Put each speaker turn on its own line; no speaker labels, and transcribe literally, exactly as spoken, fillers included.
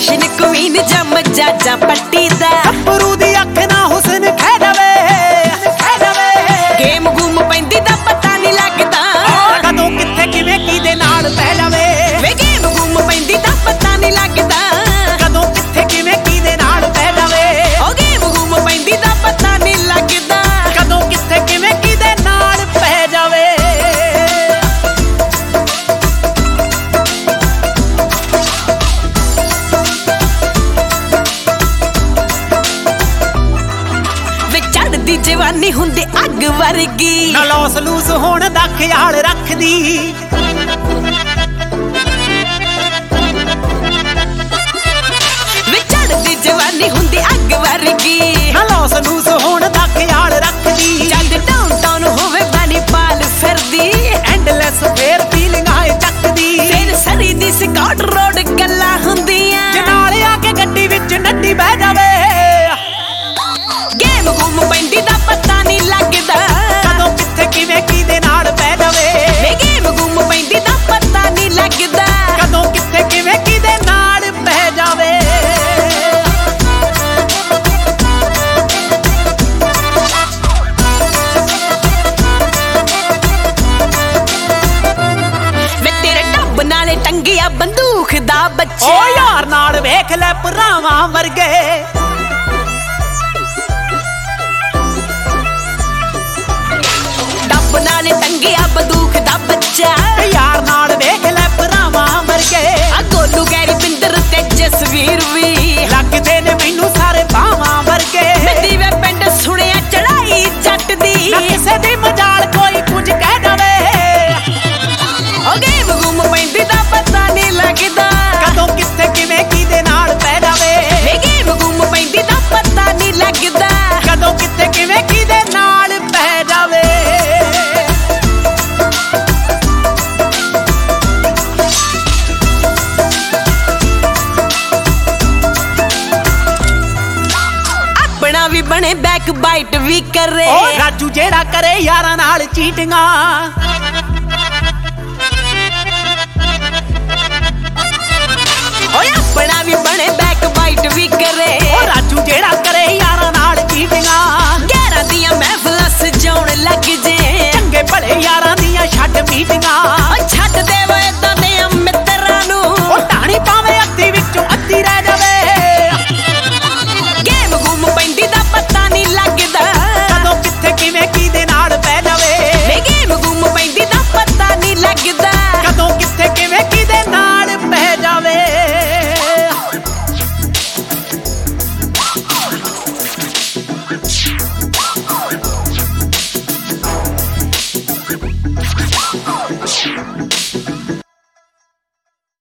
fashion queen जम जाजा पट्टी दा
गब्बरू दी अख ना हुसन खै दवे खै दवे
गेम गुम पैंदी दा पता नहीं लगदा
कदों किथे किवें कीदे नाल पै जावे
वे गेम गुम पैंदी दा पता नहीं लगदा
कदों किथे किवें कीदे नाल पै जावे
ओ गेम गुम पैंदी दा पता नहीं लगदा
कदों किथे किवें कीदे नाल पै जावे
दी जवानी हुंदी अग वर्गी
ना लॉस लूज होण दा ख्याल रखदी
वे चढ़दी जवानी हुंदी अग वर्गी
ना लॉस लूज होण दा ख्याल रखदी
जद डाउन टाउन होवे बानी पाल फिरदी
एंडलेस फेयर फीलिंग आए चकदी
फिर सरी दी स्कॉट रोड गल्ला हुंदियां
जनाले आके गड्डी विच नड्डी बह जावे
गेम गुम पैंदी दा पता नहीं लगदा
कदों किथे किवें कीदे नाल पै जावे
वे गेम गुम पैंदी दा पता नहीं लगदा
कदों किथे किवें कीदे नाल पै जावे
वे तेरे डब नाले टंगिया बंदूक दा बच्चा
ओ यार नाल वेख ले भरावां वर्गे
नाले टंगिया बंदूक दा बच्चा
यार नाल वेख ले भरावां वर्गे
आ गोलू गैरी पिंदर ते जसवीर भी
लगदे ने मैनू सारे बावां वर्गे
मेरी वे पिंड सुनिया चढ़ाई जट दी
ना किसे दी मजाल कोई कुछ कह जावे
ओ गेम गुम पैंदी दा पता नहीं लगदा
कदों किथे किवें कीदे नाल पै जावे
वे गेम गुम पैंदी दा पता नहीं लगदा
कदों किथे किवें कीदे नाल पै जावे भी बने बैक बाइट भी करे ओ राजू जेड़ा करे यारां नाल चीटिंगां
ओए अपना भी बने